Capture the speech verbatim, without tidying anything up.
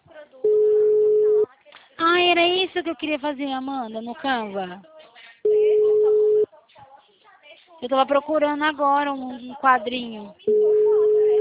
Ah, era isso que eu queria fazer, Amanda, no Canva. Eu tava procurando agora um um quadrinho.